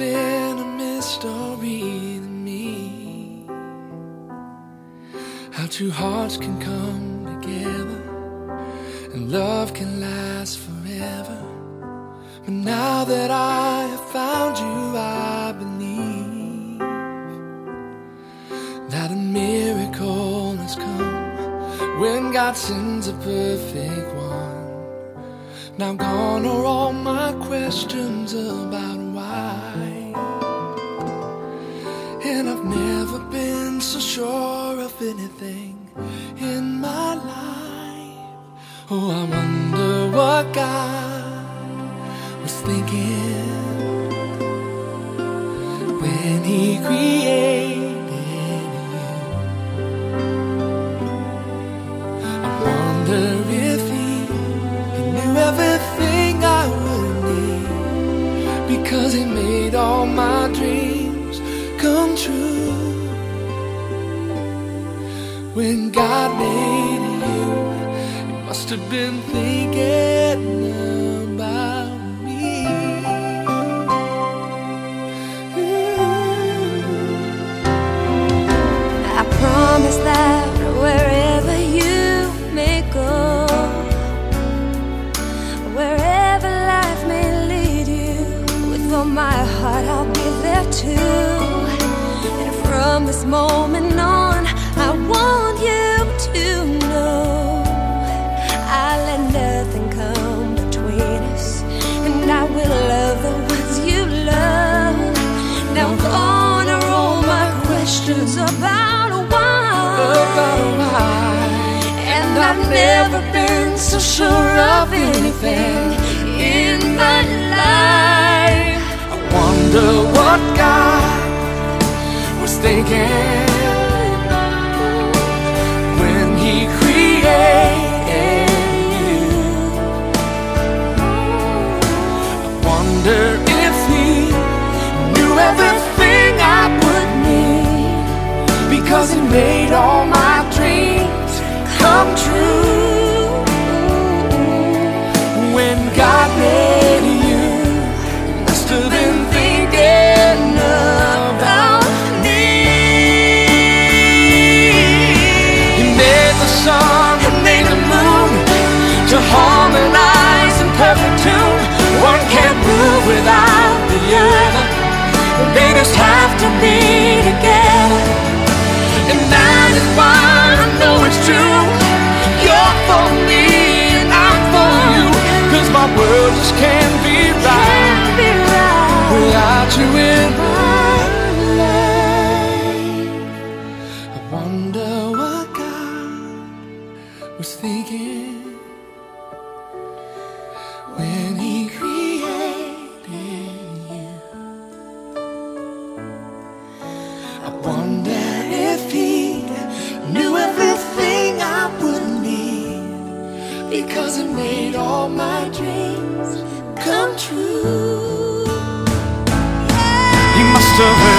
been a mystery to me how two hearts can come together and love can last forever. But now that I have found you, I believe that a miracle has come when God sends a perfect one. Now gone are all my questions about why, and I've never been so sure of anything in my life. Oh, I wonder what God was thinking when He created you. I wonder if He knew everything I would need, because He made all my dreams come true. When God made you, He must have been thinking about me. I promise that wherever you may go, wherever life may lead you, with all my heart I'll be there too. And from this moment on, I want you to know I let nothing come between us, and I will love the ones you love. Now gone are all my questions about why, and I've never been so sure of anything in my life. I wonder what God was thinking when He created you. I wonder if He knew everything I would need, because He made all my dreams come true. When God made you, He must have been thinking about me. He made the sun and made the moon to harmonize in perfect tune. One can't move without the other, they just have to be together. And that is why I know it's true. You're for me and I'm for you, 'cause my world just can't be right without you in my life. I wonder what God was thinking when He created you. I wonder if He knew everything I would need, because He made all my dreams come true. He must have